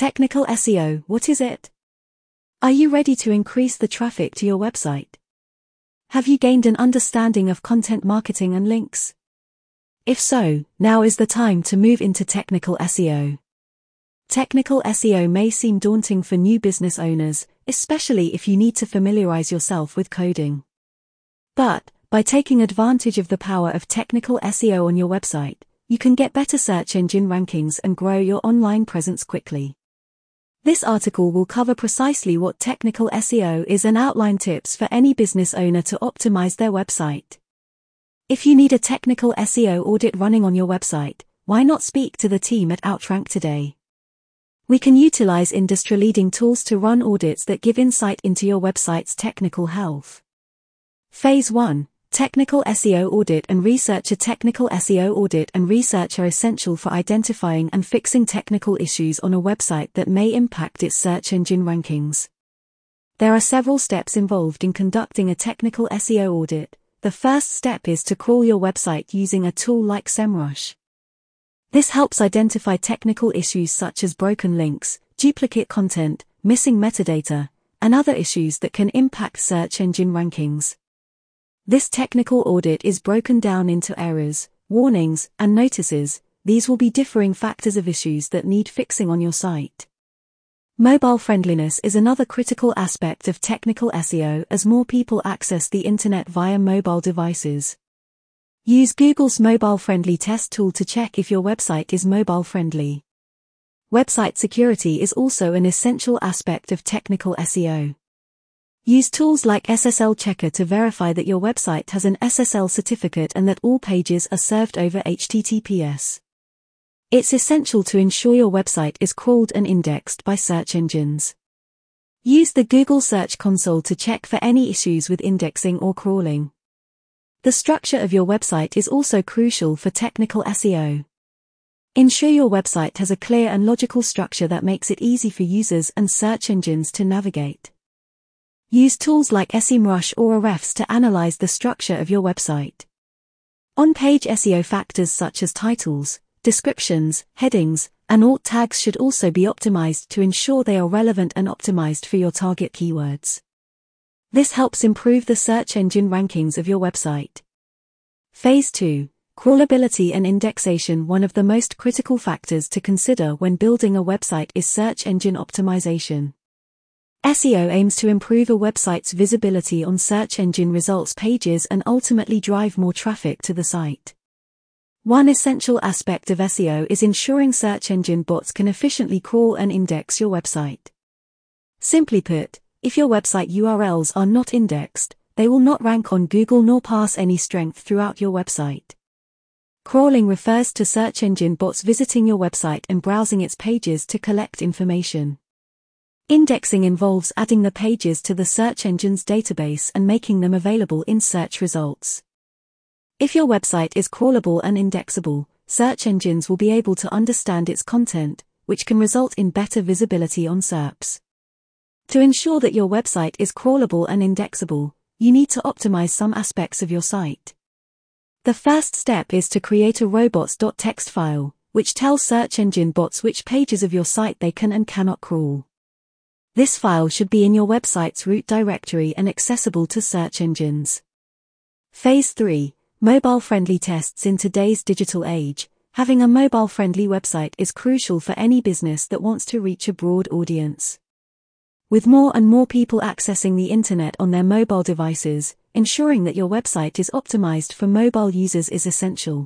Technical SEO, what is it? Are you ready to increase the traffic to your website? Have you gained an understanding of content marketing and links? If so, now is the time to move into technical SEO. Technical SEO may seem daunting for new business owners, especially if you need to familiarize yourself with coding. But, by taking advantage of the power of technical SEO on your website, you can get better search engine rankings and grow your online presence quickly. This article will cover precisely what technical SEO is and outline tips for any business owner to optimize their website. If you need a technical SEO audit running on your website, why not speak to the team at Outrank today? We can utilize industry-leading tools to run audits that give insight into your website's technical health. Phase 1. Technical SEO audit and research. A technical SEO audit and research are essential for identifying and fixing technical issues on a website that may impact its search engine rankings. There are several steps involved in conducting a technical SEO audit. The first step is to crawl your website using a tool like SEMrush. This helps identify technical issues such as broken links, duplicate content, missing metadata, and other issues that can impact search engine rankings. This technical audit is broken down into errors, warnings, and notices. These will be differing factors of issues that need fixing on your site. Mobile friendliness is another critical aspect of technical SEO as more people access the internet via mobile devices. Use Google's Mobile Friendly Test tool to check if your website is mobile friendly. Website security is also an essential aspect of technical SEO. Use tools like SSL Checker to verify that your website has an SSL certificate and that all pages are served over HTTPS. It's essential to ensure your website is crawled and indexed by search engines. Use the Google Search Console to check for any issues with indexing or crawling. The structure of your website is also crucial for technical SEO. Ensure your website has a clear and logical structure that makes it easy for users and search engines to navigate. Use tools like SEMrush or Ahrefs to analyze the structure of your website. On-page SEO factors such as titles, descriptions, headings, and alt tags should also be optimized to ensure they are relevant and optimized for your target keywords. This helps improve the search engine rankings of your website. Phase 2. Crawlability and indexation. One of the most critical factors to consider when building a website is search engine optimization. SEO aims to improve a website's visibility on search engine results pages and ultimately drive more traffic to the site. One essential aspect of SEO is ensuring search engine bots can efficiently crawl and index your website. Simply put, if your website URLs are not indexed, they will not rank on Google nor pass any strength throughout your website. Crawling refers to search engine bots visiting your website and browsing its pages to collect information. Indexing involves adding the pages to the search engine's database and making them available in search results. If your website is crawlable and indexable, search engines will be able to understand its content, which can result in better visibility on SERPs. To ensure that your website is crawlable and indexable, you need to optimize some aspects of your site. The first step is to create a robots.txt file, which tells search engine bots which pages of your site they can and cannot crawl. This file should be in your website's root directory and accessible to search engines. Phase 3. Mobile-friendly tests. In today's digital age, having a mobile-friendly website is crucial for any business that wants to reach a broad audience. With more and more people accessing the internet on their mobile devices, ensuring that your website is optimized for mobile users is essential.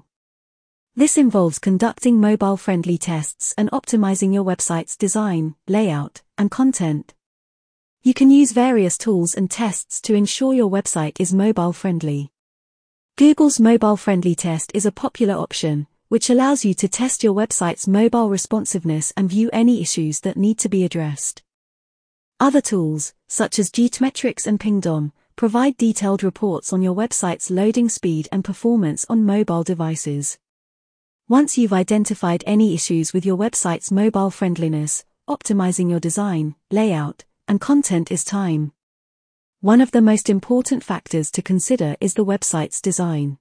This involves conducting mobile-friendly tests and optimizing your website's design, layout, and content. You can use various tools and tests to ensure your website is mobile-friendly. Google's mobile-friendly test is a popular option, which allows you to test your website's mobile responsiveness and view any issues that need to be addressed. Other tools, such as GTmetrix and Pingdom, provide detailed reports on your website's loading speed and performance on mobile devices. Once you've identified any issues with your website's mobile friendliness, optimizing your design, layout, and content is time. One of the most important factors to consider is the website's design.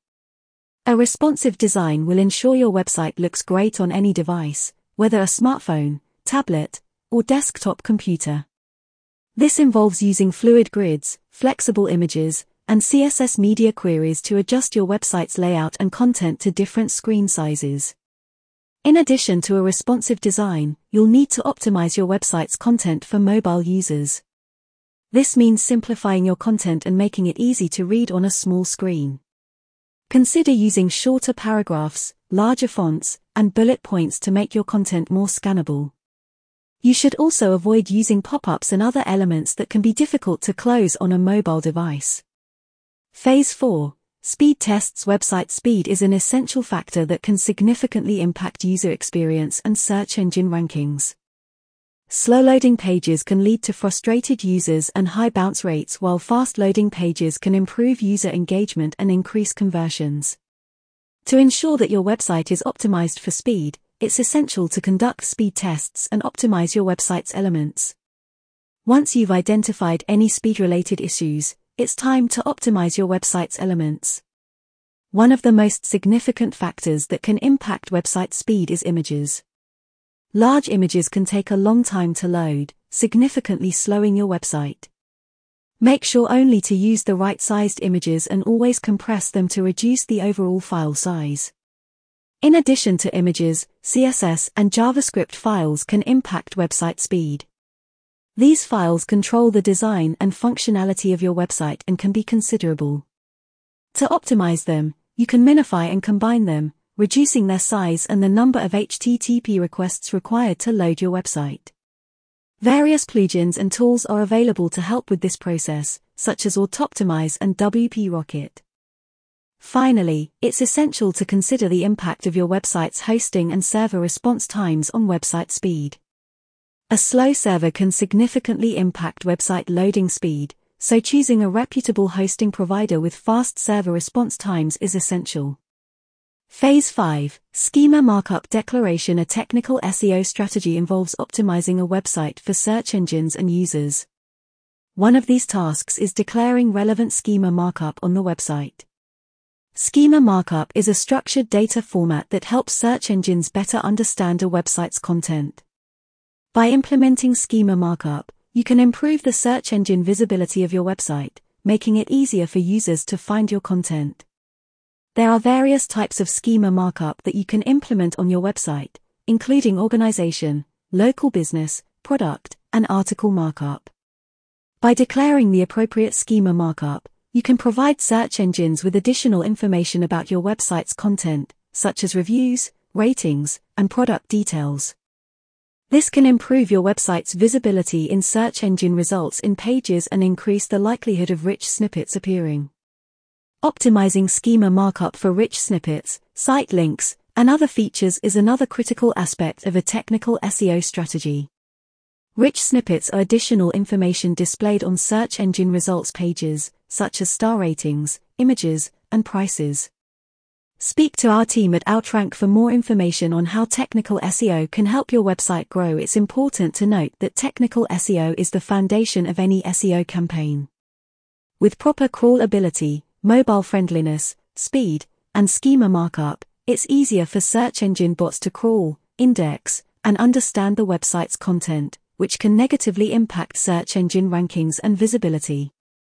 A responsive design will ensure your website looks great on any device, whether a smartphone, tablet, or desktop computer. This involves using fluid grids, flexible images, and CSS media queries to adjust your website's layout and content to different screen sizes. In addition to a responsive design, you'll need to optimize your website's content for mobile users. This means simplifying your content and making it easy to read on a small screen. Consider using shorter paragraphs, larger fonts, and bullet points to make your content more scannable. You should also avoid using pop-ups and other elements that can be difficult to close on a mobile device. Phase 4. Speed tests. Website speed is an essential factor that can significantly impact user experience and search engine rankings. Slow loading pages can lead to frustrated users and high bounce rates, while fast loading pages can improve user engagement and increase conversions. To ensure that your website is optimized for speed, it's essential to conduct speed tests and optimize your website's elements. Once you've identified any speed-related issues, it's time to optimize your website's elements. One of the most significant factors that can impact website speed is images. Large images can take a long time to load, significantly slowing your website. Make sure only to use the right-sized images and always compress them to reduce the overall file size. In addition to images, CSS and JavaScript files can impact website speed. These files control the design and functionality of your website and can be considerable. To optimize them, you can minify and combine them, reducing their size and the number of HTTP requests required to load your website. Various plugins and tools are available to help with this process, such as Autoptimize and WP Rocket. Finally, it's essential to consider the impact of your website's hosting and server response times on website speed. A slow server can significantly impact website loading speed, so choosing a reputable hosting provider with fast server response times is essential. Phase 5. Schema Markup Declaration. A technical SEO strategy involves optimizing a website for search engines and users. One of these tasks is declaring relevant schema markup on the website. Schema markup is a structured data format that helps search engines better understand a website's content. By implementing schema markup, you can improve the search engine visibility of your website, making it easier for users to find your content. There are various types of schema markup that you can implement on your website, including organization, local business, product, and article markup. By declaring the appropriate schema markup, you can provide search engines with additional information about your website's content, such as reviews, ratings, and product details. This can improve your website's visibility in search engine results in pages and increase the likelihood of rich snippets appearing. Optimizing schema markup for rich snippets, site links, and other features is another critical aspect of a technical SEO strategy. Rich snippets are additional information displayed on search engine results pages, such as star ratings, images, and prices. Speak to our team at Outrank for more information on how technical SEO can help your website grow. It's important to note that technical SEO is the foundation of any SEO campaign. With proper crawlability, mobile friendliness, speed, and schema markup, it's easier for search engine bots to crawl, index, and understand the website's content, which can negatively impact search engine rankings and visibility.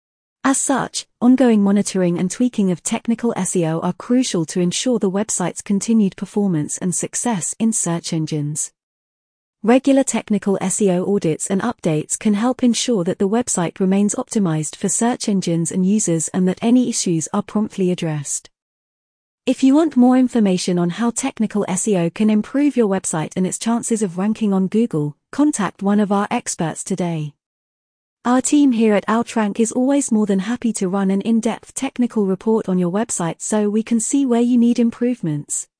As such, ongoing monitoring and tweaking of technical SEO are crucial to ensure the website's continued performance and success in search engines. Regular technical SEO audits and updates can help ensure that the website remains optimized for search engines and users and that any issues are promptly addressed. If you want more information on how technical SEO can improve your website and its chances of ranking on Google, contact one of our experts today. Our team here at Outrank is always more than happy to run an in-depth technical report on your website so we can see where you need improvements.